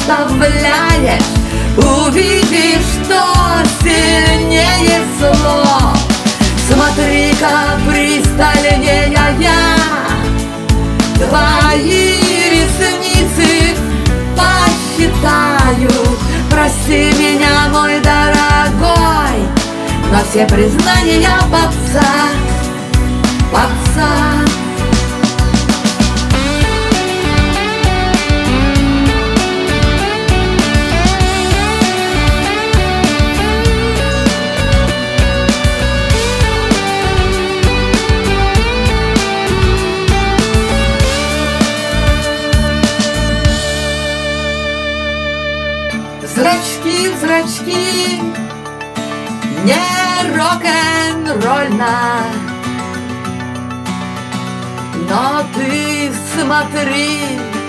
представляешь, увидишь, что сильнее слов. Смотри-ка пристальнее я, твои ресницы посчитаю. Прости меня, мой дорогой, но все признания попса. Зрачки в зрачки, не рок-н-ролльно, но ты смотри,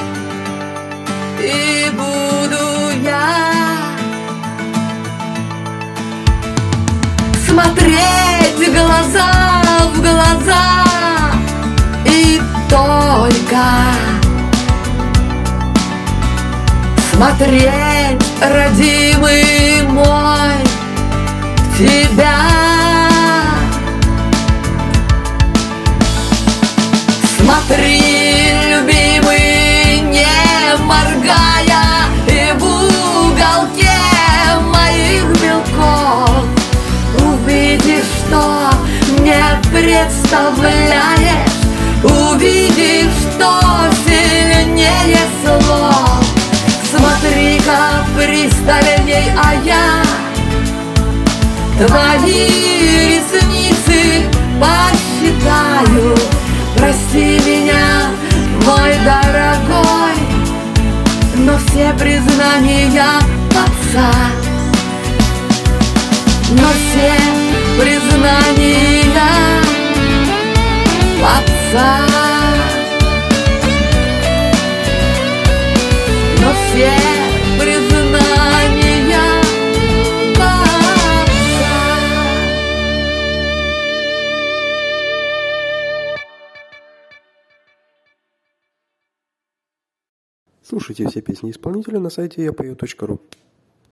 и буду я смотреть глаза в глаза, и только смотреть, родимый мой, тебя. Смотри, любимый, не моргая, и в уголке моих белков увидишь, что не представляешь, увидишь, что сильнее слов. Смотри-ка пристальней, а я твои ресницы посчитаю. Прости меня, мой дорогой, но все признания попса. Но все признания попса. Но все признания попса. Слушайте все песни исполнителя на сайте yapою.ru.